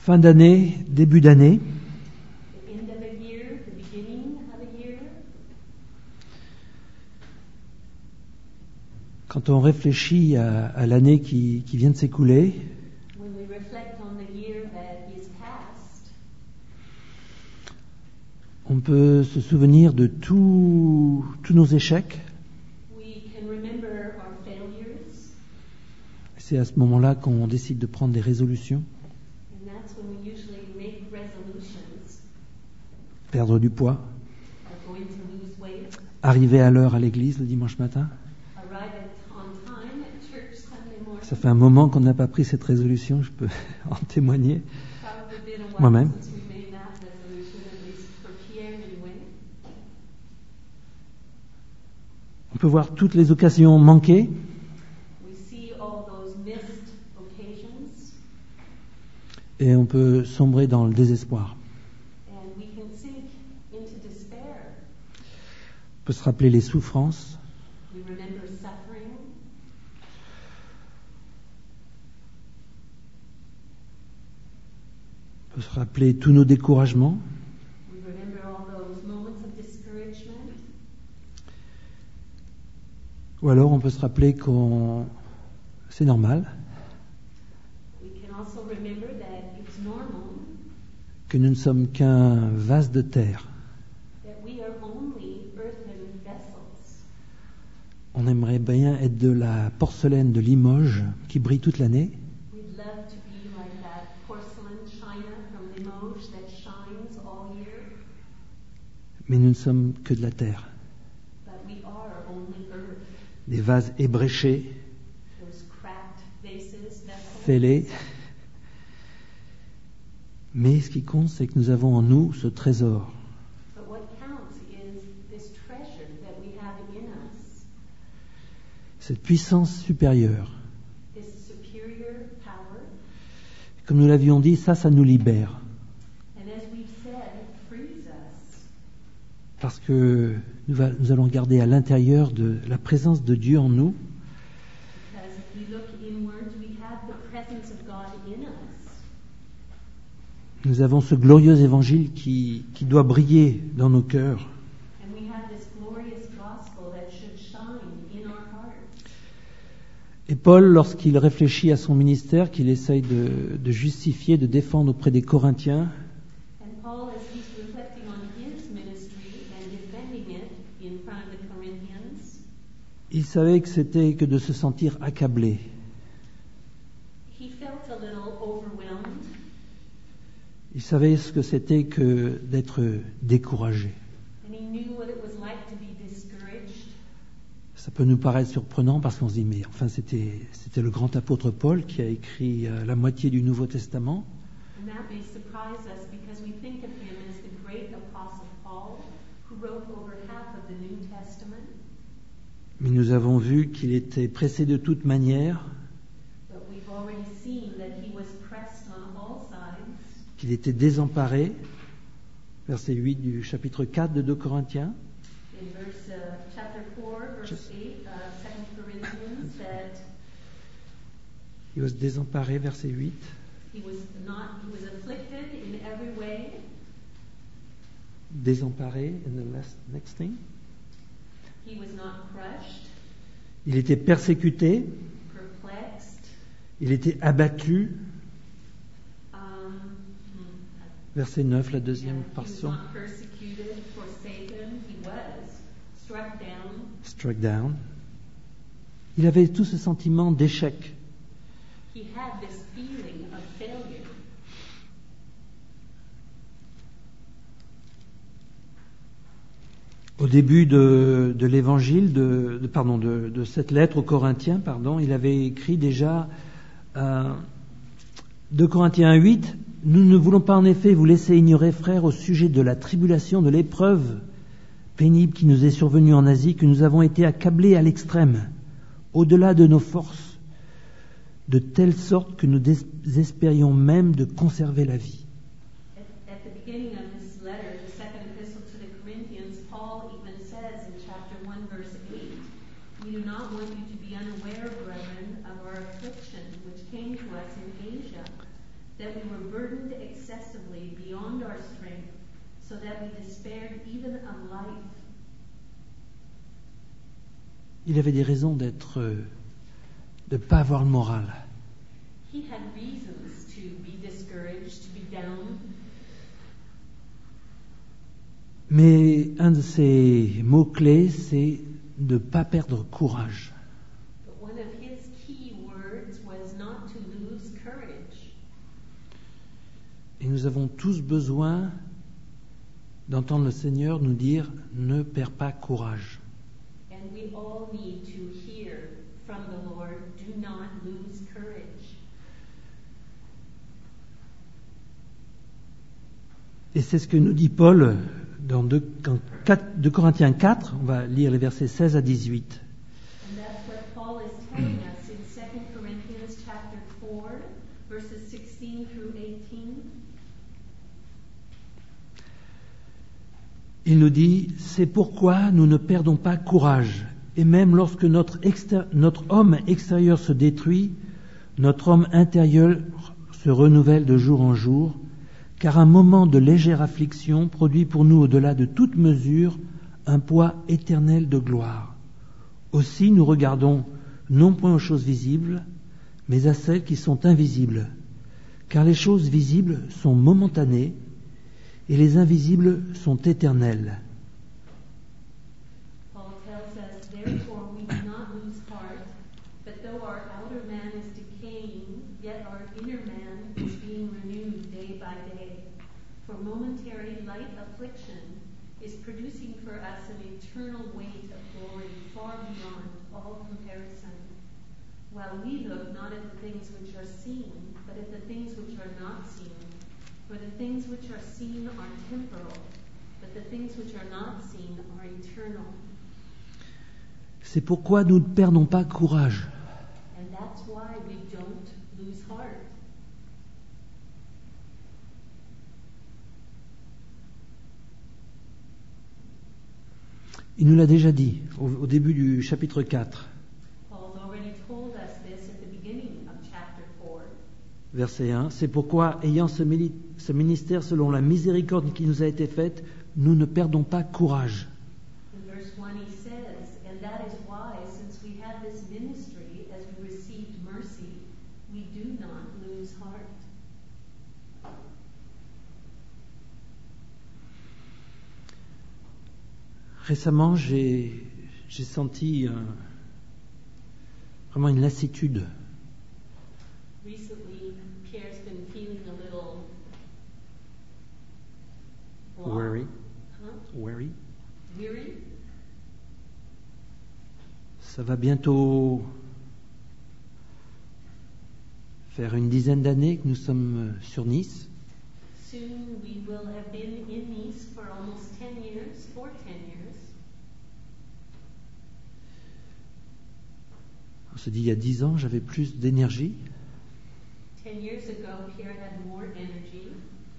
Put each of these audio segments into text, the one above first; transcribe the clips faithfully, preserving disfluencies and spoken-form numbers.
Fin d'année, début d'année. The end of a year, the beginning of a year. Quand on réfléchit à, à l'année qui, qui vient de s'écouler, When we reflect on the year that is past, on peut se souvenir de tout- tous nos échecs. we can remember our failures, C'est à ce moment-là qu'on décide de prendre des résolutions. and that's when we usually make resolutions. Perdre du poids, Are going to lose weight, arriver à l'heure à l'église le dimanche matin. arrive at, on time at church Sunday morning. Ça fait un moment qu'on n'a pas pris cette résolution, je peux en témoigner. Probably been a while Moi-même. since we made that resolution, at least for Pierre anyway. On peut voir toutes les occasions manquées, We see all those missed occasions, et on peut sombrer dans le désespoir. and we can sink into despair. On peut se rappeler les souffrances, We remember suffering. on peut se rappeler tous nos découragements, We remember all those moments of discouragement. ou alors on peut se rappeler qu'on c'est normal, We can also remember that it's normal, que nous ne sommes qu'un vase de terre. that we are only earthen vessels. On aimerait bien être de la porcelaine de Limoges qui brille toute l'année, We'd love to be like that porcelain china from Limoges that shines all year, mais nous ne sommes que de la terre. but we are only earth. Des vases ébréchés, Those cracked vases, vessels. fêlés. Mais ce qui compte, c'est que nous avons en nous ce trésor. But what counts is this treasure that we have in us, Cette puissance supérieure. this superior power. Comme nous l'avions dit, ça, ça nous libère. And as we've said, it frees us. Parce que nous, va- nous allons garder à l'intérieur de la présence de Dieu en nous. Because if we look inwards, we have the presence of God in us. Nous avons ce glorieux évangile qui, qui doit briller dans nos cœurs. And we have this glorious gospel that should shine in our hearts. Et Paul, lorsqu'il réfléchit à son ministère, qu'il essaye de, de justifier, de défendre auprès des Corinthiens, And Paul, as he's reflecting on his ministry and defending it in front of the Corinthians, il savait que c'était que de se sentir accablé. he felt a little overwhelmed. Il savait ce que c'était que d'être découragé. And he knew what it was like to be discouraged. Ça peut nous paraître surprenant parce qu'on se dit, mais enfin, c'était, c'était le grand apôtre Paul qui a écrit euh, la moitié du Nouveau Testament. And that may surprise us because we think of him as the great apostle Paul, who wrote over half of the New Testament. Mais nous avons vu qu'il était pressé de toute manière, But we've already seen that he was pressed on all sides, qu'il était désemparé. Verset huit du chapitre quatre de deux Corinthiens. in verse uh, chapter four, verse Just- eight, uh, Second Corinthians, that Il was désemparé, verset huit. he was not he was afflicted in every way. Désemparé, and the last, next thing. He was not crushed, Il était persécuté, perplexed. il était abattu. Um, hmm, Verset neuf, la yeah, deuxième he was portion. not persecuted, forsaken. He was struck down. Struck down. Il avait tout ce sentiment d'échec. He had this feeling of failure. Au début de, de l'évangile, de, de- pardon, de, de cette lettre aux Corinthiens, pardon, il avait écrit déjà euh, deux Corinthiens huit, « Nous ne voulons pas en effet vous laisser ignorer, frères, au sujet de la tribulation, de l'épreuve pénible qui nous est survenue en Asie, que nous avons été accablés à l'extrême, au-delà de nos forces, de telle sorte que nous désespérions même de conserver la vie. » At, at the beginning of this letter, the second epistle to the Corinthians, Paul even says in chapter one, verse eight, "We do not want you to be unaware, brethren, of our affliction which came to us in Asia, that we were burdened excessively beyond our strength, so that we despaired even of life. Il avait des raisons d'être, euh, de ne pas avoir le moral. He had reasons to be discouraged, to be down. Mais un de ses mots-clés, c'est de ne pas perdre courage. But one of his key words was not to lose courage. Et nous avons tous besoin d'entendre le Seigneur nous dire « Ne perds pas courage ». And we all need to hear from the Lord, do not lose courage. Et c'est ce que nous dit Paul dans deux Corinthiens quatre, on va lire les versets seize à dix-huit. And that's what Paul is telling us in Second Corinthians chapter four, verses sixteen through eighteen. Il nous dit, c'est pourquoi nous ne perdons pas courage. Et même lorsque notre, extér- notre homme extérieur se détruit, notre homme intérieur se renouvelle de jour en jour, car un moment de légère affliction produit pour nous au-delà de toute mesure un poids éternel de gloire. Aussi nous regardons non point aux choses visibles, mais à celles qui sont invisibles, car les choses visibles sont momentanées, et les invisibles sont éternels. Paul tells us, therefore we do not lose heart, but though our outer man is decaying, yet our inner man is being renewed day by day. For momentary light affliction is producing for us an eternal weight of glory far beyond all comparison. While we look not at the things which are seen, but at the things which are not seen. For the things which are seen are temporal, but the things which are not seen are eternal. C'est pourquoi nous ne perdons pas courage. And that's why we don't lose heart. Il nous l'a déjà dit au, au début du chapitre quatre. Paul's already told us this at the beginning of chapter four. Verset un, c'est pourquoi, ayant ce, mili- ce ministère selon la miséricorde qui nous a été faite, nous ne perdons pas courage. In verse one he says, and that is why, since we have this ministry as we received mercy, we do not lose heart. Récemment, j'ai, j'ai senti euh, vraiment une lassitude. Recently, Pierre's been feeling a little Worry. Huh? Worry. Weary. Ça va bientôt faire une dizaine d'années que nous sommes sur Nice. Soon we will have been in Nice for almost ten years, for ten years. On se dit, il y a dix ans, j'avais plus d'énergie. Ten years ago, Pierre had more energy.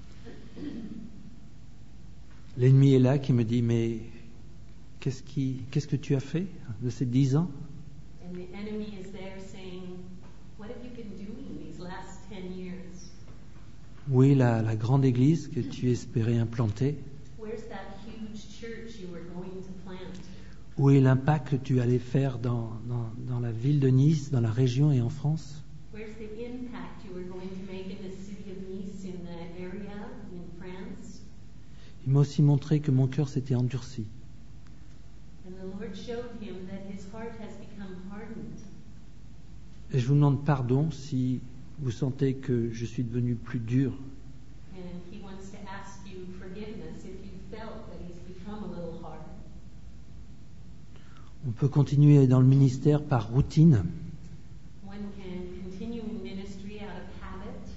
L'ennemi est là qui me dit, mais qu'est-ce, qui, qu'est-ce que tu as fait de ces dix ans? And the enemy is there saying, what have you been doing these last ten years? Où est la, la grande église que tu espérais implanter? Where's that huge church you were going to plant? Où est l'impact que tu allais faire dans, dans, dans la ville de Nice, dans la région et en France? Where's the impact you were going to make in the city of Nice, in the area, in France? Il m'a aussi montré que mon cœur s'était endurci. And the Lord showed him that his heart has become hardened. Et je vous demande pardon si vous sentez que je suis devenu plus dur. And he wants to ask you forgiveness if you felt that he's become a little hard. On peut continuer dans le ministère par routine. One can continue in ministry out of habit.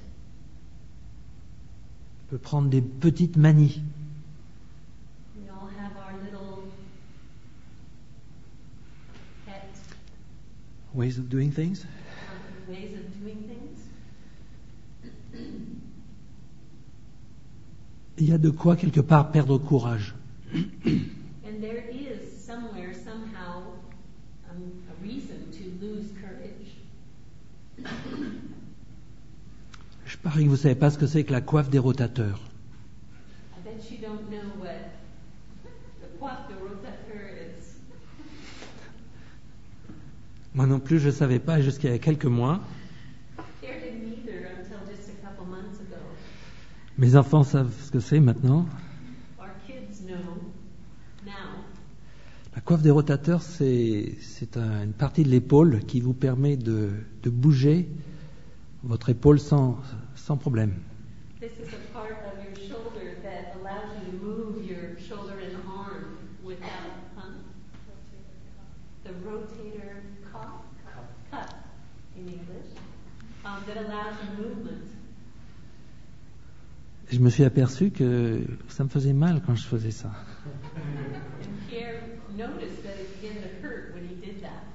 On peut prendre des petites manies. We all have our little pet Ways of doing things. um, ways of doing things. Il y a de quoi quelque part perdre courage. And there is somewhere, somehow, um, a reason to lose courage. Je Pareil que vous ne savez pas ce que c'est que la coiffe des rotateurs. I bet you don't know what the coiffe de rotateur is. Moi non plus, je ne savais pas jusqu'à il y a quelques mois. Pierre didn't either until just a couple months ago. Mes enfants savent ce que c'est maintenant. Our kids know now. La coiffe des rotateurs, c'est, c'est un- une partie de l'épaule qui vous permet de, de bouger votre épaule sans, sans problème. This is a part of your shoulder that allows you to move your shoulder and arm without, huh? The rotator cuff, cuff in English, um, that allows you movement. Et je me suis aperçu que ça me faisait mal quand je faisais ça. And Pierre noticed that it began to hurt when he did that.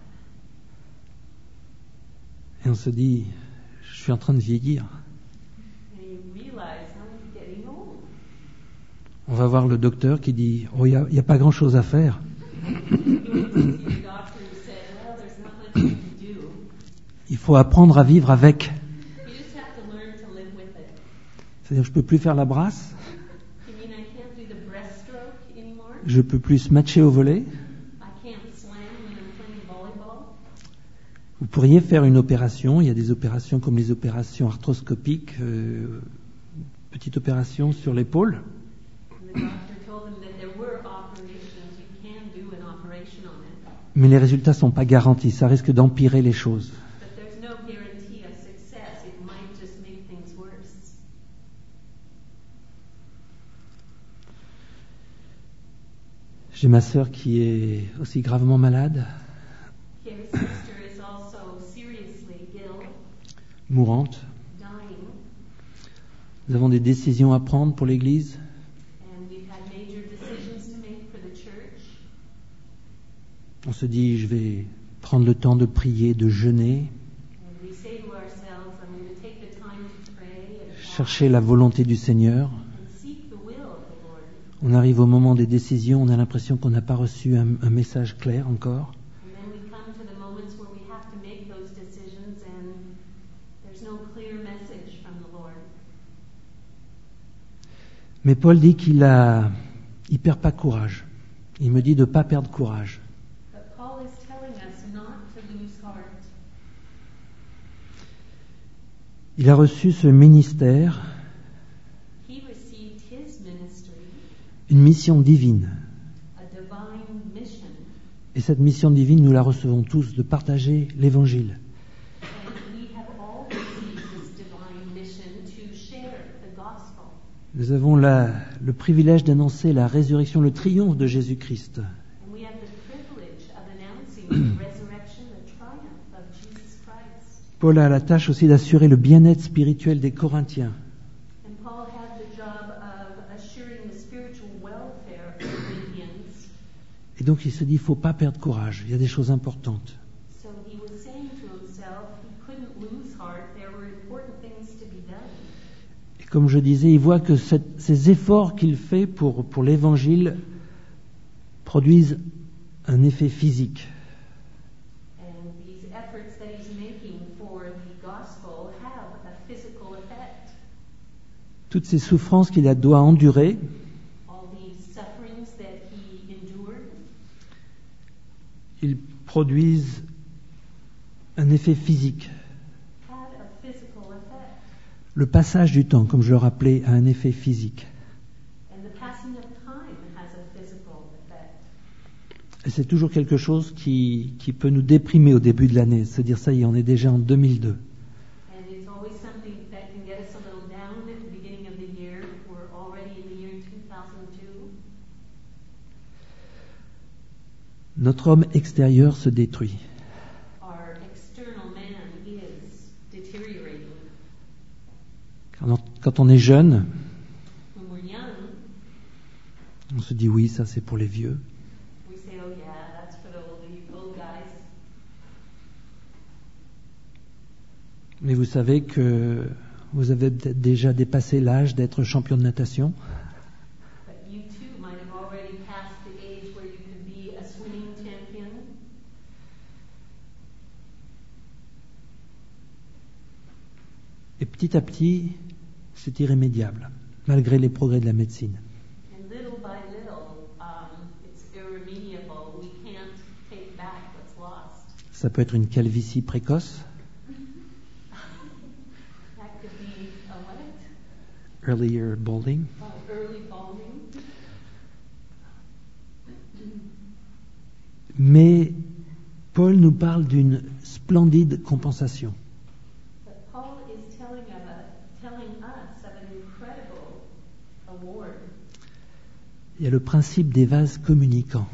Et on se dit, je suis en train de vieillir. And he realized I'm getting old. On va voir le docteur qui dit, oh, il n'y a, a pas grand-chose à faire. He went to see the doctor who said, well, there's not much you can do. Il faut apprendre à vivre avec. You just have to learn to live with it. C'est-à-dire, je peux plus faire la brasse, You mean I can't do the breaststroke anymore? je peux plus matcher au volet. I can't slam when I'm playing volleyball? Vous pourriez faire une opération. Il y a des opérations comme les opérations arthroscopiques, euh, petite opération sur l'épaule. And the doctor told him that there were operations. You can do an operation on it. Mais les résultats sont pas garantis. Ça risque d'empirer les choses. But there's no guarantee of success. It might just make things worse. J'ai ma sœur qui est aussi gravement malade, Carrie's sister is also seriously ill, mourante. dying, Nous avons des décisions à prendre pour l'Église. and we've had major decisions to make for the church. On se dit, je vais prendre le temps de prier, de jeûner, And we say to ourselves, I'm going to take the time to pray and fast chercher la volonté du Seigneur. and seek the will of the Lord. On arrive au moment des décisions, on a l'impression qu'on n'a pas reçu un, un message clair encore. And then we come to the moments where we have to make those decisions and there's no clear message from the Lord. Mais Paul dit qu'il a, il perd pas courage. Il me dit de pas perdre courage. But Paul is telling us not to lose heart. Il a reçu ce ministère, He received his ministry, une mission divine. a divine mission, Et cette mission divine, nous la recevons tous, de partager l'Évangile. and we have all received this divine mission to share the gospel. Nous avons la- le privilège d'annoncer la résurrection, le triomphe de Jésus-Christ. And we have the privilege of announcing the resurrection, the triumph of Jesus Christ. Paul a la tâche aussi d'assurer le bien-être spirituel des Corinthiens. And Paul had the job of assuring the spiritual welfare of the Corinthians. Et donc il se dit, il ne faut pas perdre courage, il y a des choses importantes. So he was saying to himself he couldn't lose heart. There were important things to be done. Et comme je disais, il voit que cette- ces efforts qu'il fait pour, pour l'Évangile produisent un effet physique. And these efforts that he's making for the gospel have a physical effect. Toutes ces souffrances qu'il a- doit endurer, All these sufferings that he endured ils produisent un effet physique. had a physical effect. Le passage du temps, comme je le rappelais, a un effet physique. And the passing of time has a physical effect. Et c'est toujours quelque chose qui, qui peut nous déprimer au début de l'année, se dire ça y est, on est déjà en deux mille deux. And it's always something that can get us a little down at the beginning of the year. We're already in the year two thousand two. Notre homme extérieur se détruit. Our external man is deteriorating. Quand on, quand on est jeune, When we're young, on se dit oui, ça c'est pour les vieux. we say, oh yeah, that's for the old, old guys. Mais vous savez que vous avez peut-être déjà dépassé l'âge d'être champion de natation. But you too might have already passed the age where you could be a swimming champion. Et petit à petit, c'est irrémédiable, malgré les progrès de la médecine. And little by little, um, it's irremediable. We can't take back what's lost. Ça peut être une calvitie précoce, That could be a what? earlier balding, Oh, early balding. mais Paul nous parle d'une splendide compensation. But Paul is telling of a, telling us of an incredible award. Il y a le principe des vases communicants.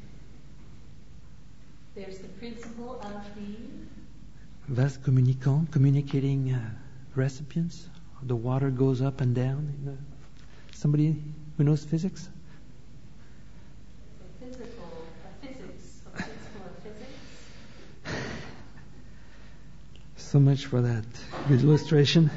There's the principle of the Vases communicants, communicating uh, recipients. The water goes up and down. You know. Somebody who knows physics? the physical, of physics, a principle of physics. So much for that good illustration.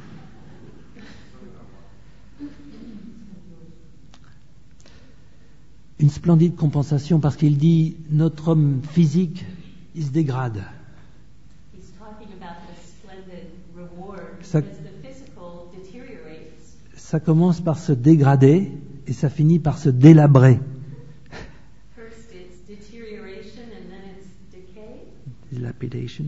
Une splendide compensation parce qu'il dit notre homme physique, il se dégrade. He's talking about this splendid reward Ça- because the physical deteriorates. Ça commence par se dégrader et ça finit par se délabrer. First it's deterioration and then it's decay. Dilapidation.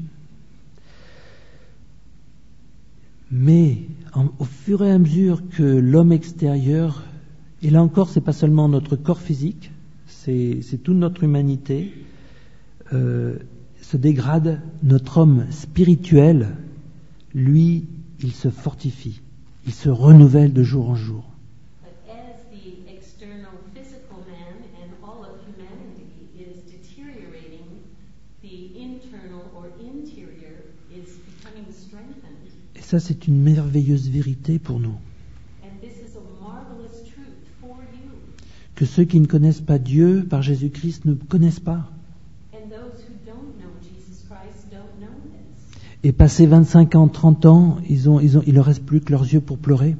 Mais en- au fur et à mesure que l'homme extérieur, et là encore, c'est pas seulement notre corps physique, c'est, c'est toute notre humanité, euh, se dégrade, notre homme spirituel, lui, il se fortifie, il se renouvelle de jour en jour. But as the external physical man and all of humanity is deteriorating, the internal or interior is becoming strengthened. Et ça, c'est une merveilleuse vérité pour nous. And this is a marvelous truth for you. Que ceux qui ne connaissent pas Dieu par Jésus-Christ ne connaissent pas. And those who don't know Jesus Christ don't know this. Et passé vingt-cinq ans, trente ans, ils ont, ils ont, il leur reste plus que leurs yeux pour pleurer.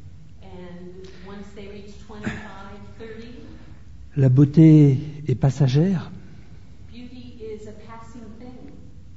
And once they reach twenty-five, thirty, La beauté est passagère. beauty is a passing thing.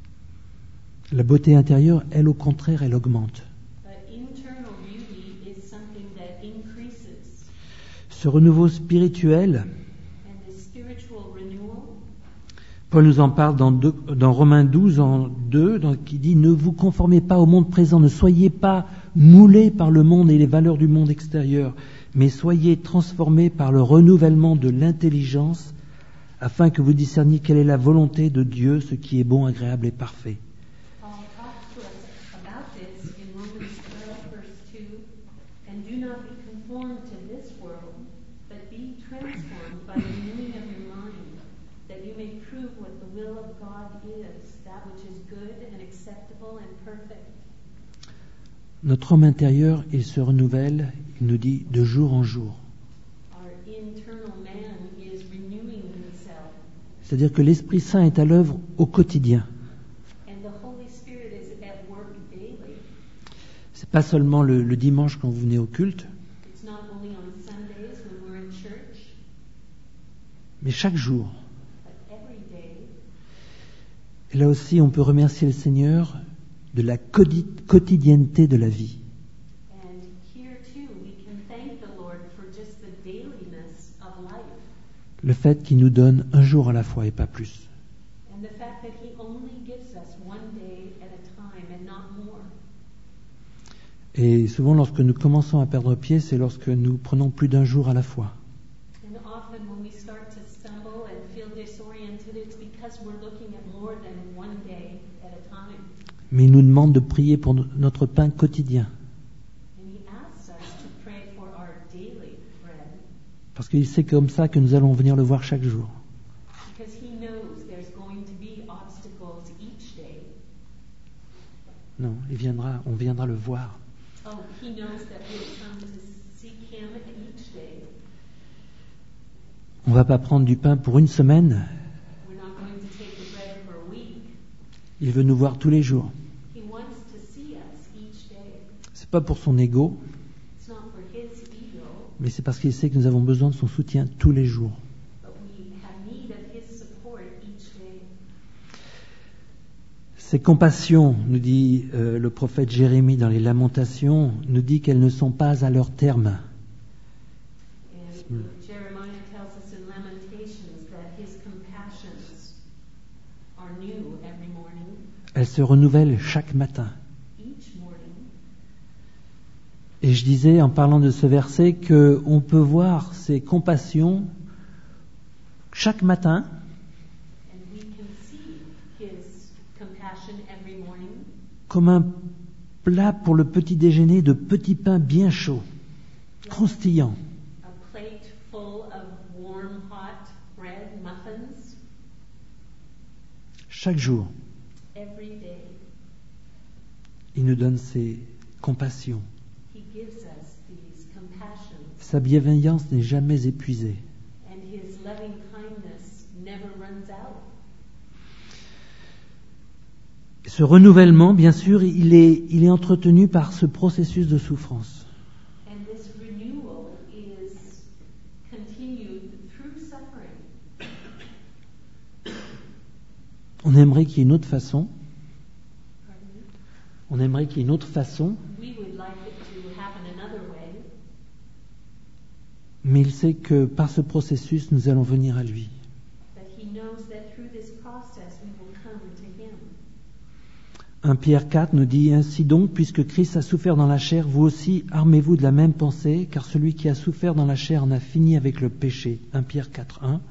La beauté intérieure, elle, au contraire, elle augmente. But internal beauty is something that increases. Ce renouveau spirituel, And the spiritual renewal, Paul nous en parle dans, deux- dans Romains douze, en deux, dans- qui dit « Ne vous conformez pas au monde présent, ne soyez pas moulés par le monde et les valeurs du monde extérieur, mais soyez transformés par le renouvellement de l'intelligence, afin que vous discerniez quelle est la volonté de Dieu, ce qui est bon, agréable et parfait. » Paul talks to us about this in Romans twelve, verse two. And do not be conformed to this world, but be transformed by the renewing of your mind, that you may prove what the will of God is, that which is good and acceptable and perfect. Notre homme intérieur, il se renouvelle, il nous dit, de jour en jour. Our internal man is renewing himself, C'est-à-dire que l'Esprit Saint est à l'œuvre au quotidien. and the Holy Spirit is at work daily. C'est pas seulement le, le dimanche quand vous venez au culte, It's not only on Sundays when we're in church, mais chaque jour. but every day. Et là aussi, on peut remercier le Seigneur de la codi- quotidienneté de la vie. And here too, we can thank the Lord for just the dailiness of life Le fait qu'il nous donne un jour à la fois et pas plus. and the fact that He only gives us one day at a time and not more. Et souvent, lorsque nous commençons à perdre pied, c'est lorsque nous prenons plus d'un jour à la fois. And often when we start to stumble and feel disoriented, it's because we're looking at more than one day at a time. Mais il nous demande de prier pour no- notre pain quotidien. And He asks us to pray for our daily bread Parce qu'il sait comme ça que nous allons venir le voir chaque jour. because He knows there's going to be obstacles each day. Non, il viendra, on viendra le voir. Oh, He knows that we'll come to seek Him each day. On ne va pas prendre du pain pour une semaine. We're not going to take the bread for a week. Il veut nous voir tous les jours. He wants to see us each day. C'est pas pour son ego, It's not for His ego, mais c'est parce qu'il sait que nous avons besoin de son soutien tous les jours. but we have need of His support each day. Ces compassions, nous dit euh, le prophète Jérémie dans les Lamentations, nous dit qu'elles ne sont pas à leur terme. And Jeremiah tells us in Lamentations that his compassions are new every morning, Elles se renouvellent chaque matin. each morning. Et je disais en parlant de ce verset qu'on peut voir ces compassions chaque matin And we can see his compassion every morning comme un plat pour le petit déjeuner de petits pains bien chauds, croustillants. a plate full of warm, hot bread, muffins, Chaque jour, every day. il nous donne ses compassions. He gives us these compassions, Sa bienveillance n'est jamais épuisée. and his loving kindness never runs out. Ce renouvellement, bien sûr, il est, il est entretenu par ce processus de souffrance. And this renewal is continued through suffering. On aimerait qu'il y ait une autre façon. Pardon me? On aimerait qu'il y ait une autre façon, We would like it to happen another way, mais il sait que par ce processus, nous allons venir à lui. but he knows that through this process we will come to him. un Pierre quatre nous dit « Ainsi donc, puisque Christ a souffert dans la chair, vous aussi armez-vous de la même pensée, car celui qui a souffert dans la chair en a fini avec le péché. » un Pierre quatre, un.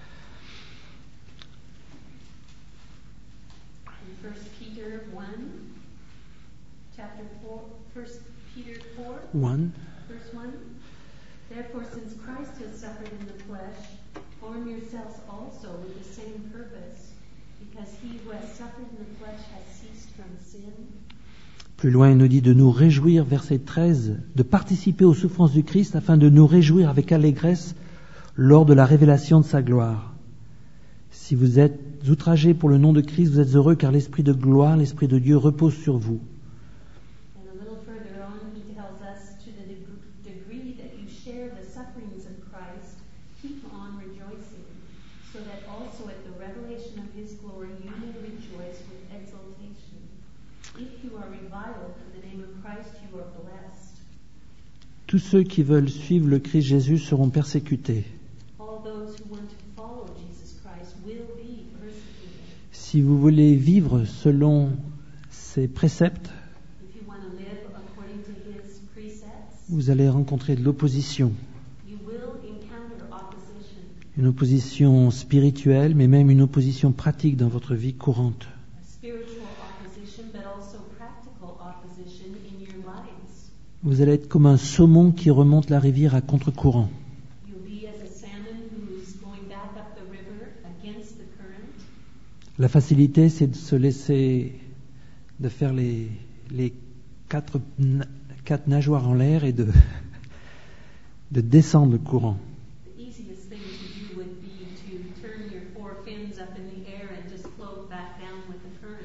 In First Peter one, chapter four, First Peter four, un. verse one. Therefore, since Christ has suffered in the flesh, arm yourselves also with the same purpose, because he who has suffered in the flesh has ceased from sin. Plus loin, il nous dit de nous réjouir, verset treize, de participer aux souffrances du Christ afin de nous réjouir avec allégresse lors de la révélation de sa gloire. Si vous êtes outragés pour le nom de Christ, vous êtes heureux car l'Esprit de gloire, l'Esprit de Dieu repose sur vous. And a little further on, he tells us, to the deg- degree that you share the sufferings of Christ, keep on rejoicing, so that also at the revelation of his glory you may rejoice with exultation. If you are reviled for the name of Christ, you are blessed. Tous ceux qui veulent suivre le Christ Jésus seront persécutés. All those who want to follow Jesus Christ will be persecuted. Si vous voulez vivre selon ses préceptes, If you want to live according to his precepts, vous allez rencontrer de l'opposition. you will encounter opposition. Une opposition spirituelle, mais même une opposition pratique dans votre vie courante. Spiritual opposition, but also practical opposition in your lives. Vous allez être comme un saumon qui remonte la rivière à contre-courant. You'll be as a salmon who's going back up the river against the current. La facilité, c'est de se laisser, de faire les, les quatre, na- quatre nageoires en l'air et de, de descendre le courant. The easiest thing to do would be to turn your four fins up in the air and just float back down with the current.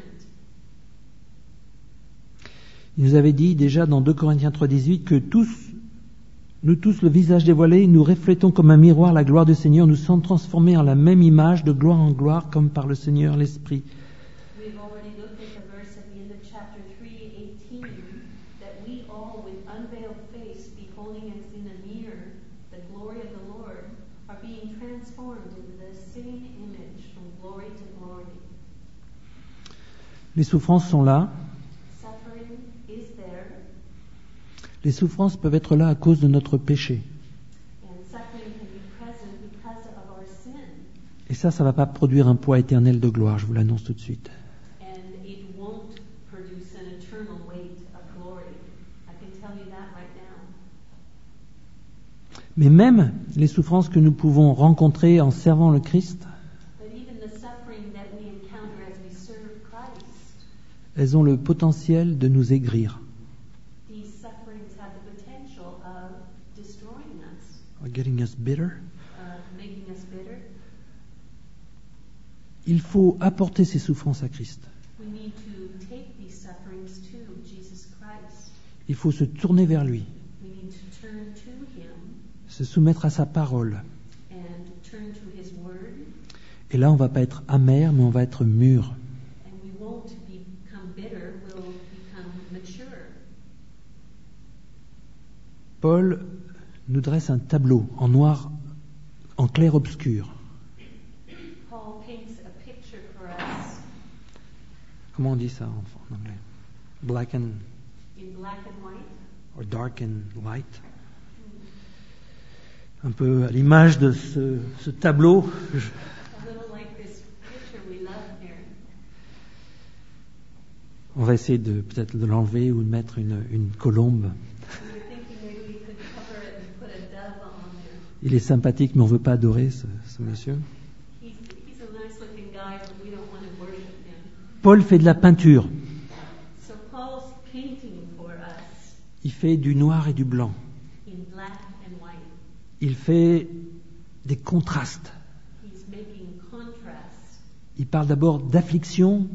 Il nous avait dit déjà dans deux Corinthiens trois dix-huit que tous, nous tous, le visage dévoilé, nous reflétons comme un miroir la gloire du Seigneur. Nous sommes transformés en la même image de gloire en gloire comme par le Seigneur l'Esprit. We've already looked at the verse at the end of chapter three eighteen, that we all with unveiled face, beholding as in a mirror the glory of the Lord, are being transformed into the same image from glory to glory. Les souffrances sont là. Suffering is there, Les souffrances peuvent être là à cause de notre péché. and suffering can be present because of our sin. Et ça, ça ne va pas produire un poids éternel de gloire, je vous l'annonce tout de suite. And it won't produce an eternal weight of glory. I can tell you that right now. Mais même les souffrances que nous pouvons rencontrer en servant le Christ, But even the suffering that we encounter as we serve Christ, elles ont le potentiel de nous aigrir, these sufferings have the potential of destroying us, or getting us bitter. uh, making us bitter. Il faut apporter ces souffrances à Christ. We need to take these sufferings to Jesus Christ. Il faut se tourner vers lui, We need to turn to him se soumettre à sa parole. and turn to his word, Et là, on ne va pas être amer, mais on va être mûr. and we won't be Paul nous dresse un tableau en noir, en clair-obscur. Paul paints a picture for us Comment on dit ça en, en anglais? Black and in black and white. or dark and light. Un peu à l'image de ce, ce tableau. Je- A little like this picture we love here. On va essayer de peut-être de l'enlever ou de mettre une, une colombe. We were thinking maybe we could cover it and put a dove on there. Il est sympathique, mais on ne veut pas adorer ce, ce monsieur. He's, he's a nice looking guy, but we don't want to worship him. Paul fait de la peinture. So Paul's painting for us Il fait du noir et du blanc. in black and white. Il fait des contrastes. He's making contrasts. Il parle d'abord d'affliction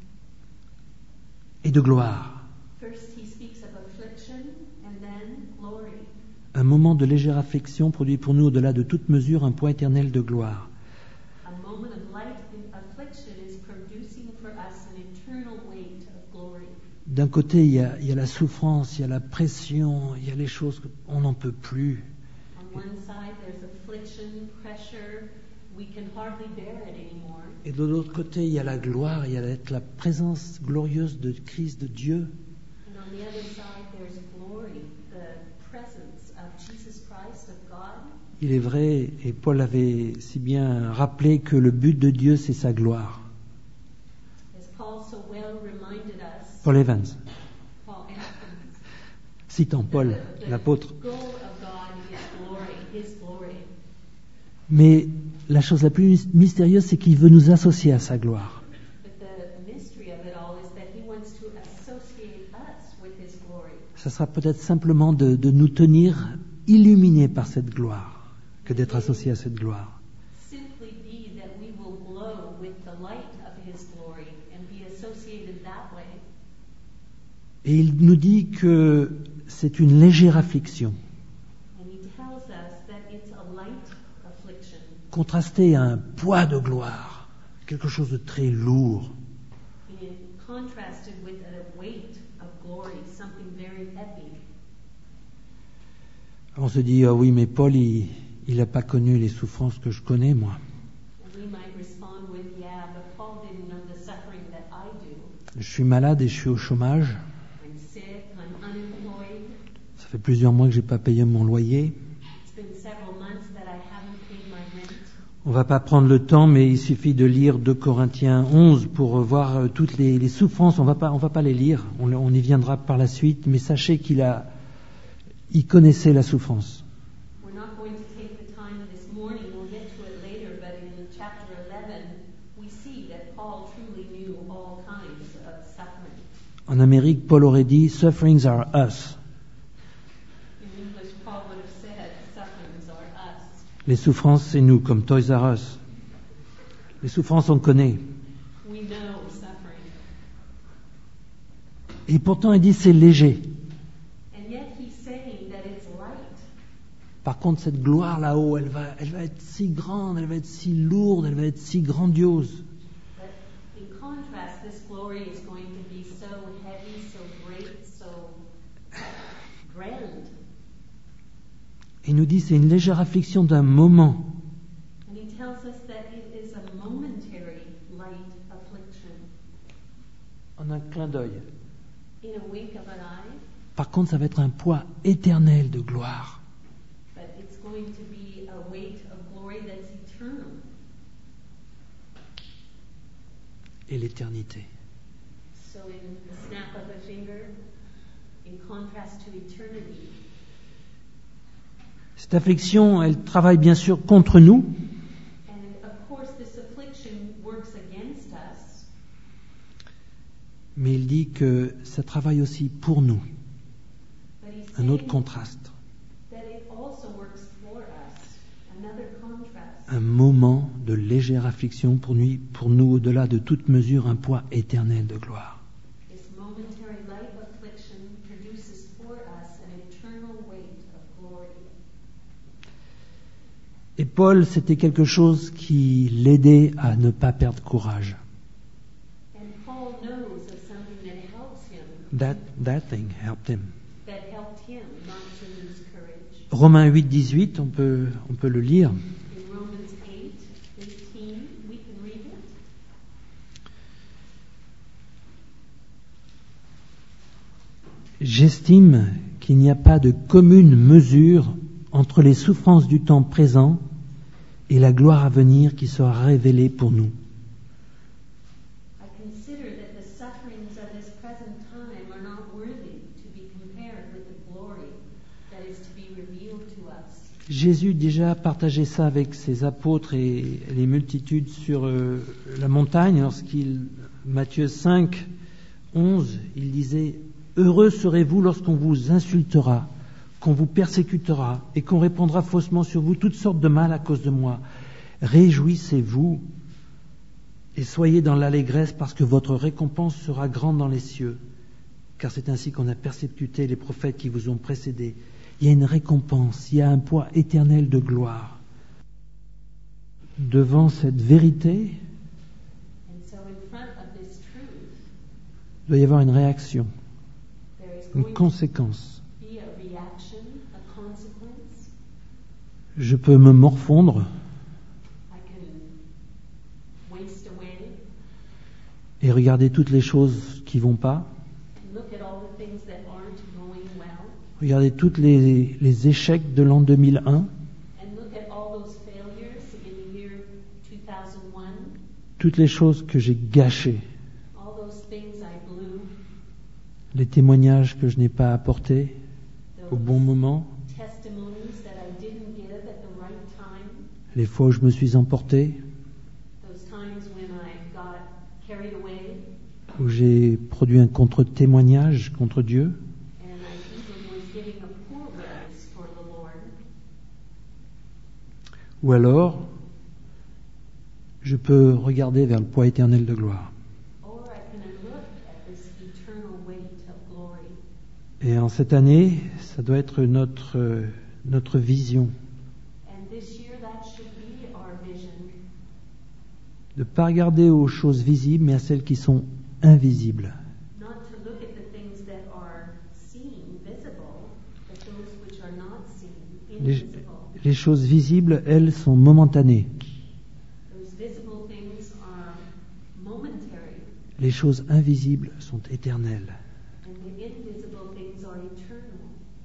et de gloire. First he speaks of affliction and then glory. Un moment de légère affliction produit pour nous, au-delà de toute mesure, un poids éternel de gloire. A moment of light in affliction is producing for us an eternal weight of glory. D'un côté, il y, a, il y a la souffrance, il y a la pression, il y a les choses qu'on n'en peut plus. On one side there's affliction, pressure, we can hardly bear it anymore. Et de l'autre côté, il y a la gloire, il y a la, la présence glorieuse de Christ, de Dieu. And on the other side there's glory, the presence of Jesus Christ, of God. Il est vrai, et Paul avait si bien rappelé que le but de Dieu, c'est sa gloire. As Paul so well reminded us, Paul Evans, Paul Evans, citant Paul, the, the l'apôtre. goal of God is glory, His glory. Mais la chose la plus mystérieuse, c'est qu'il veut nous associer à sa gloire. But the mystery of it all is that He wants to associate us with His glory. Ça sera peut-être simplement de, de nous tenir illuminés par cette gloire que d'être associés à cette gloire. Simply be that we will glow with the light of His glory and be associated that way. Et il nous dit que c'est une légère affliction, And He tells us that it's a light affliction, contrastée à un poids de gloire, quelque chose de très lourd. and contrasted with a weight of glory, something very heavy. On se dit, ah oui, mais Paul, il n'a pas connu les souffrances que je connais, moi. And we might respond with, yeah, but Paul didn't know the suffering that I do. Je suis malade et je suis au chômage. I'm sick, I'm unemployed. Ça fait plusieurs mois que j'ai pas payé mon loyer. It's been several months that I haven't paid my rent. On va pas prendre le temps, mais il suffit de lire deux Corinthiens onze pour voir euh, toutes les, les souffrances. On va pas, on va pas les lire. On, on y viendra par la suite. Mais sachez qu'il a, il connaissait la souffrance. We're not going to take the time this morning, we'll get to it later, but in chapter eleven, we see that Paul truly knew all kinds of suffering. En Amérique, Paul aurait dit, "Sufferings are us." In English, Paul would have said, sufferings are us. Les souffrances, c'est nous, comme Toys R Us. Les souffrances, on connaît. We know suffering. Et pourtant, il dit, c'est léger. And yet he's saying that it's light. Par contre, cette gloire là-haut, elle va, elle va être si grande, elle va être si lourde, elle va être si grandiose. But in contrast, this glory is going to be so heavy, so great, so grand. Il nous dit, c'est une légère affliction d'un moment. And he tells us that it is a momentary light affliction. En un clin d'œil. In a wink of an eye, Par contre, ça va être un poids éternel de gloire. but it's going to be a weight of glory that's eternal. Et l'éternité. So in the snap of a finger, in contrast to eternity, Cette affliction, elle travaille bien sûr contre nous, and of course this affliction works against us, mais il dit que ça travaille aussi pour nous. but he's Un autre saying contraste. that it also works for us, another contrast. Un moment de légère affliction pour nous, pour nous au-delà de toute mesure, un poids éternel de gloire. This momentary light affliction produces for us an eternal weight of glory. Et Paul, c'était quelque chose qui l'aidait à ne pas perdre courage. And Paul knows of something that helps him, That, that thing helped him. that helped him not to lose courage. Romains huit, dix-huit, on peut, on peut le lire. In Romans eight eighteen, we can read it. J'estime qu'il n'y a pas de commune mesure entre les souffrances du temps présent et la gloire à venir qui sera révélée pour nous. I consider that the sufferings of this present time are not worthy to be compared with the glory that is to be revealed to us. Jésus déjà partagé ça avec ses apôtres et les multitudes sur euh, la montagne lorsqu'il, Matthieu cinq, onze, il disait « Heureux serez-vous lorsqu'on vous insultera, qu'on vous persécutera et qu'on répandra faussement sur vous toutes sortes de mal à cause de moi. Réjouissez-vous et soyez dans l'allégresse parce que votre récompense sera grande dans les cieux, car c'est ainsi qu'on a persécuté les prophètes qui vous ont précédés. » Il y a une récompense, il y a un poids éternel de gloire. Devant cette vérité, And so in front of this truth, il doit y avoir une réaction, there is une going to conséquence. be a reaction, a consequence. Je peux me morfondre I can waste away et regarder toutes les choses qui vont pas, and look at all the things that aren't going well, regarder tous les, les échecs de l'an deux mille un, and look at all those failures in the year two thousand one, toutes les choses que j'ai gâchées, all those things I blew, les témoignages que je n'ai pas apportés au bon those moment, testimonies that I didn't give at the right time, les fois où je me suis emporté, those times when I got carried away, où j'ai produit un contre-témoignage contre Dieu. and I even was giving a poor witness for the Lord. Ou alors, je peux regarder vers le poids éternel de gloire. Or I can look at this eternal weight of glory. Et en cette année, ça doit être notre, euh, notre vision, And this year that should be our vision. de ne pas regarder aux choses visibles, mais à celles qui sont invisibles. Not to look at the things that are seen, visible, but those which are not seen, Les, invisible. les choses visibles, elles, sont momentanées. Those visible things are momentary, Les choses invisibles sont éternelles. and the invisible things are eternal.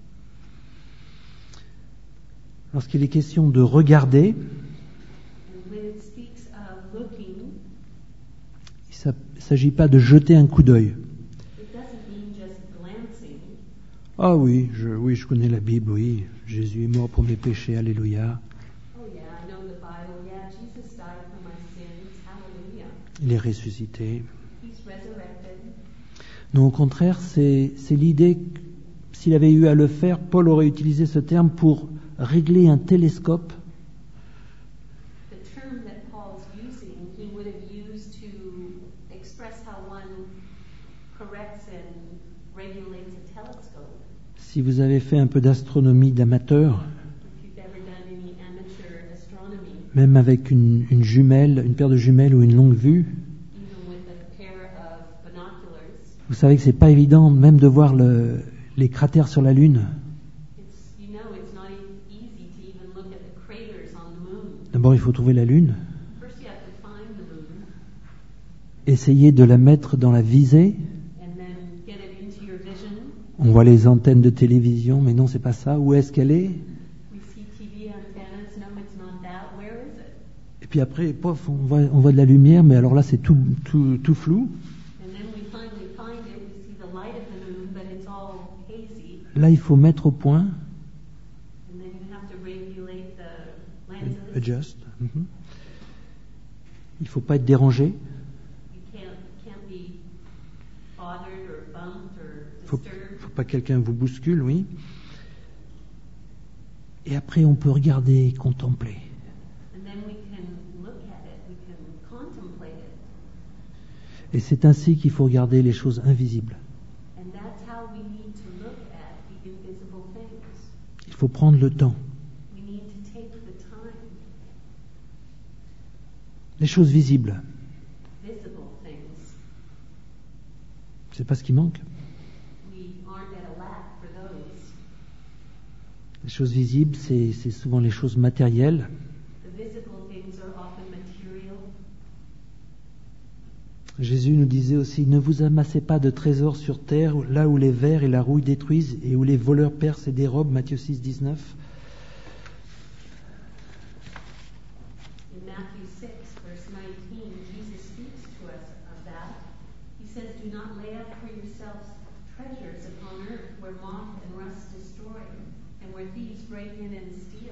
Lorsqu'il est question de regarder, And when it speaks of looking, il ne s'agit pas de jeter un coup d'œil. it doesn't mean just glancing. Ah oui, je, oui, je connais la Bible, oui. Jésus est mort pour mes péchés, alléluia. Oh yeah, I know the Bible. Yeah, Jesus died for my sins. Hallelujah. Il est ressuscité. He's resurrected. Non, au contraire, c'est, c'est l'idée que s'il avait eu à le faire, Paul aurait utilisé ce terme pour régler un télescope The term that Paul's using, he would have used to express how one corrects and regulates a telescope. Si vous avez fait un peu d'astronomie d'amateur, If you've ever done any amateur astronomy, même avec une, une jumelle, une paire de jumelles ou une longue vue, even with a pair of binoculars, vous savez que c'est pas évident même de voir le, les cratères sur la Lune. it's, you know it's not e- easy to even look at the craters on the moon. D'abord, il faut trouver la Lune, First you have to find the moon, essayer de la mettre dans la visée. and then get it into your vision. On voit les antennes de télévision, mais non, c'est pas ça. Où est-ce qu'elle est? We see T V antennas, no it's not that, where is it? Et puis après, pof, on voit, on voit de la lumière, mais alors là, c'est tout, tout, tout flou. And then we finally find it, we see the light of the moon, but it's all hazy. Là, il faut mettre au point, And then you have to regulate the lenses. adjust. Mhm. Il faut pas être dérangé. You can't, can't be bothered or bumped or Faut, disturbed. faut pas que quelqu'un vous bouscule, oui. Et après, on peut regarder et contempler. And then we can look at it, we can contemplate it. Et c'est ainsi qu'il faut regarder les choses invisibles. And that's how we need to look at the invisible things. Il faut prendre le temps. We need to take the time. Les choses visibles, Visible things. c'est pas ce qui manque. We aren't at a lack for those. Les choses visibles, c'est, c'est souvent les choses matérielles. The visible things are often material. Jésus nous disait aussi, ne vous amassez pas de trésors sur terre, là où les vers et la rouille détruisent et où les voleurs percent et dérobent, Matthieu six, dix-neuf. In Matthew six, verse nineteen, Jesus speaks to us of that. He says, do not lay up for yourselves treasures upon earth where moth and rust destroy and where thieves break in and steal.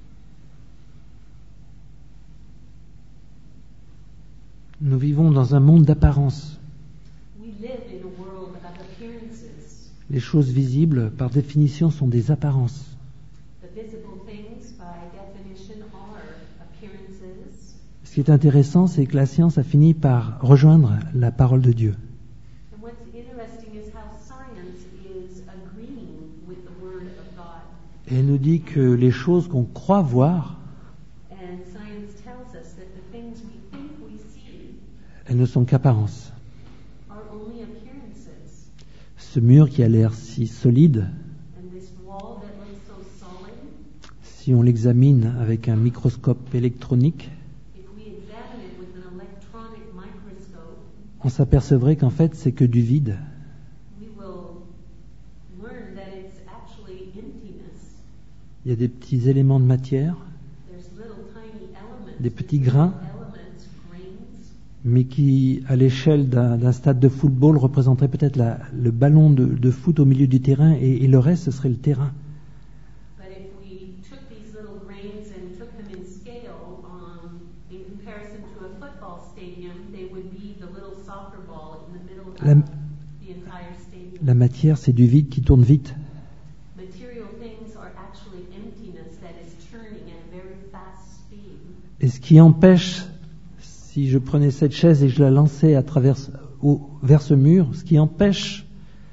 Nous vivons dans un monde d'apparence. We live in a world of appearances. Les choses visibles, par définition, sont des apparences. The visible things, by definition, are appearances. Ce qui est intéressant, c'est que la science a fini par rejoindre la parole de Dieu. And what's interesting is how science is agreeing with the Word of God. Et elle nous dit que les choses qu'on croit voir, And science tells us that the things we think we see elles ne sont qu'apparences. are only appearances. Ce mur qui a l'air si solide, And this wall that looks so solid, si on l'examine avec un microscope électronique, if we examine it with an electronic microscope, on s'apercevrait qu'en fait c'est que du vide. we will learn that it's actually emptiness. Il y a des petits éléments de matière, There's little tiny elements, des petits grains, elements, grains, mais qui, à l'échelle d'un, d'un stade de football, représenteraient peut-être la- le ballon de, de foot au milieu du terrain, et, et le reste, ce serait le terrain. but if we took these little grains and took them in scale, um, in comparison to a football stadium, they would be the little soccer ball in the middle of La, the entire stadium. la matière, c'est du vide qui tourne vite. Material things are actually emptiness that is turning at a very fast speed. Et ce qui empêche, si je prenais cette chaise et je la lançais à travers, au- vers ce mur, ce qui empêche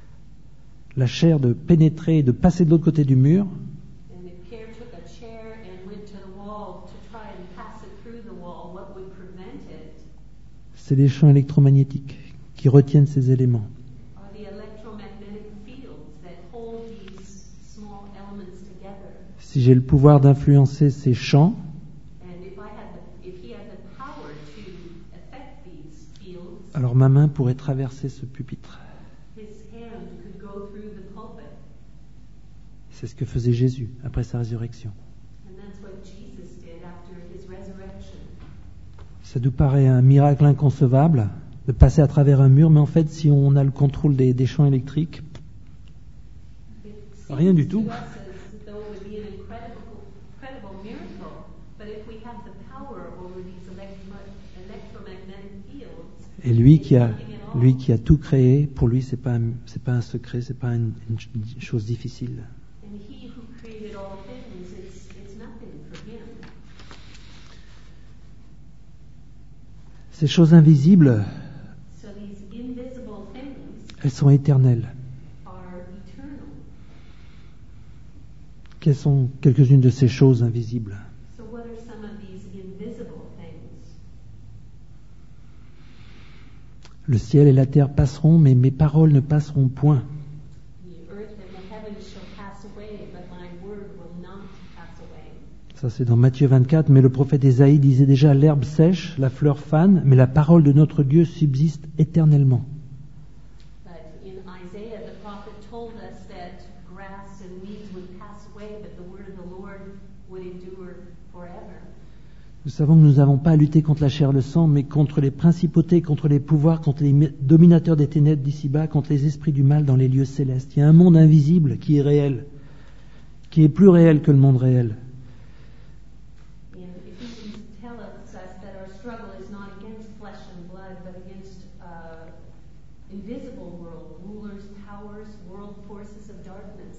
la chair de pénétrer et de passer de l'autre côté du mur, And if Pierre took a chair and went to the wall to try and pass it through the wall, what would prevent it c'est les champs électromagnétiques qui retiennent ces éléments. are the electromagnetic fields that hold these small elements together. Si j'ai le pouvoir d'influencer ces champs, And if I had the, if he had the power to affect these fields, alors ma main pourrait traverser ce pupitre. his hand could go through the pulpit. C'est ce que faisait Jésus après sa résurrection. And that's what Jesus did after his resurrection. Ça nous paraît un miracle inconcevable de passer à travers un mur, mais en fait, si on a le contrôle des, des champs électriques, It Rien du seems tout. to us as though it would be an incredible, incredible miracle, but if we have the power over these electro- electromagnetic fields, et lui it's qui a, nothing at all. lui qui a tout créé, pour lui, c'est pas un, c'est pas un secret, c'est pas une, une ch- une chose difficile. And he who created all things, it's, it's nothing for him. Ces choses invisibles, So these invisible things elles sont éternelles. are eternal. Quelles sont quelques-unes de ces choses invisibles? So what are some of these invisible things? Le ciel et la terre passeront, mais mes paroles ne passeront point. The earth and the heavens shall pass away, but my word will not pass away. Ça, c'est dans Matthieu vingt-quatre, mais le prophète Ésaïe disait déjà, l'herbe sèche, la fleur fane, mais la parole de notre Dieu subsiste éternellement. But in Isaiah, the prophet told us that grass and weeds would pass away, but the word of the Lord would endure forever. Nous savons que nous n'avons pas à lutter contre la chair et le sang, mais contre les principautés, contre les pouvoirs, contre les mi- dominateurs des ténèbres d'ici-bas, contre les esprits du mal dans les lieux célestes. Il y a un monde invisible qui est réel, qui est plus réel que le monde réel. And Ephesians tell us that our struggle is not against flesh and blood, but against uh, invisible world, rulers, powers, world forces of darkness.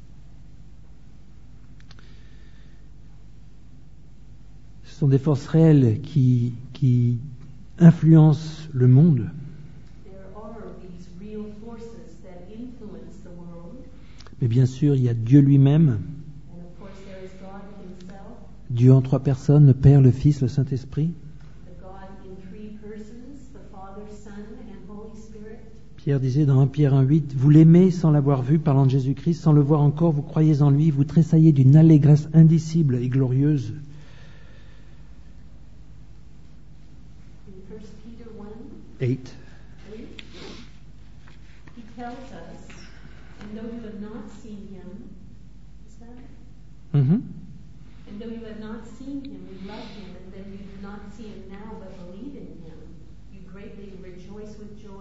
Ce sont des forces réelles qui, qui influencent le monde, There are these real forces that influence the world, mais bien sûr, il y a Dieu lui-même, and of course there is God himself, Dieu en trois personnes, le Père, le Fils, le Saint-Esprit. the God in three persons, the Father, Son, and Holy Spirit. Pierre disait dans un Pierre un huit, vous l'aimez sans l'avoir vu, parlant de Jésus-Christ, sans le voir encore, vous croyez en lui, vous tressaillez d'une allégresse indicible et glorieuse. In First Peter one, eight. eight, he tells us, and though you have not seen him, is that? Mm-hmm. And though you have not seen him, you love him, and though you do not see him now, but believe in him, you greatly rejoice with joy.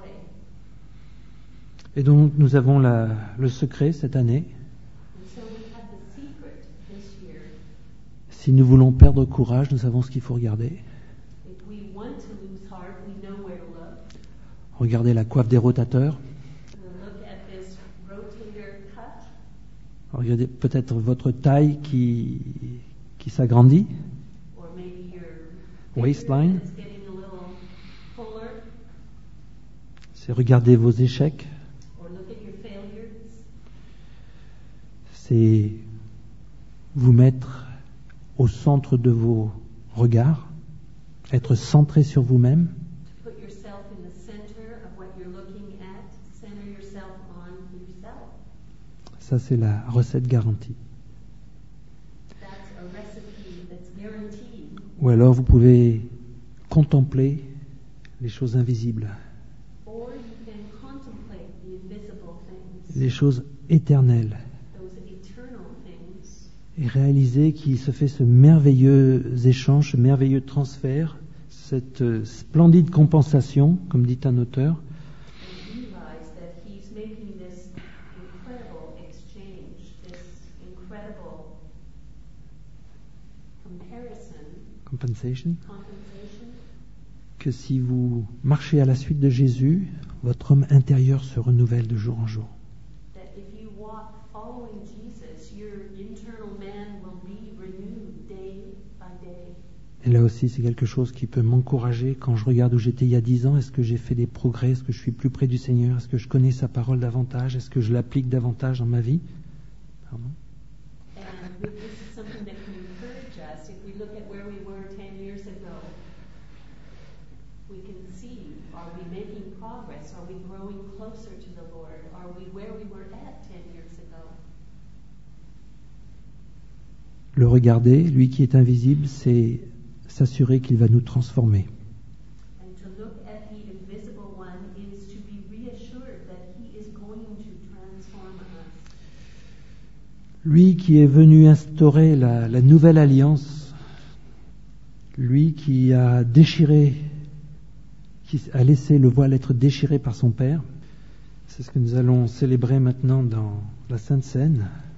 Et donc nous avons la, le secret cette année. And so we have the secret this year. Si nous voulons perdre courage, nous savons ce qu'il faut regarder. If we want to lose heart, we know where to look. Regardez la coiffe des rotateurs. We'll look at this rotator cut. Regardez peut-être votre taille qui, qui s'agrandit. Or maybe your Waistline. is getting a little fuller. C'est regarder vos échecs. Or look at your failures. C'est vous mettre au centre de vos regards, être centré sur vous-même. To put yourself in the center of what you're looking at. Center yourself on yourself. Ça, c'est la recette garantie. That's a recipe that's guaranteed. Ou alors, vous pouvez contempler les choses invisibles, Or you can contemplate the invisible things. les choses éternelles, Those eternal things. et réaliser qu'il se fait ce merveilleux échange, ce merveilleux transfert, cette euh, splendide compensation, comme dit un auteur, And realize that he's making this incredible exchange, this incredible comparison, compensation, compensation, que si vous marchez à la suite de Jésus, votre homme intérieur se renouvelle de jour en jour. that if you walk following Jesus, your internal man will be renewed day by day. Et là aussi, c'est quelque chose qui peut m'encourager quand je regarde où j'étais il y a dix ans. Est-ce que j'ai fait des progrès? Est-ce que je suis plus près du Seigneur? Est-ce que je connais sa parole davantage? Est-ce que je l'applique davantage dans ma vie? Pardon. And this is something that can encourage us. If we look at where we were ten years ago, we can see, are we making progress? Are we growing closer to the Lord? Are we where we were at ten years ago? Le regarder, lui qui est invisible, c'est s'assurer qu'il va nous transformer. And to look at the invisible one is to be reassured that he is going to transform us. Lui qui est venu instaurer la, la nouvelle alliance, lui qui a déchiré, qui a laissé le voile être déchiré par son Père, c'est ce que nous allons célébrer maintenant dans la Sainte Seine.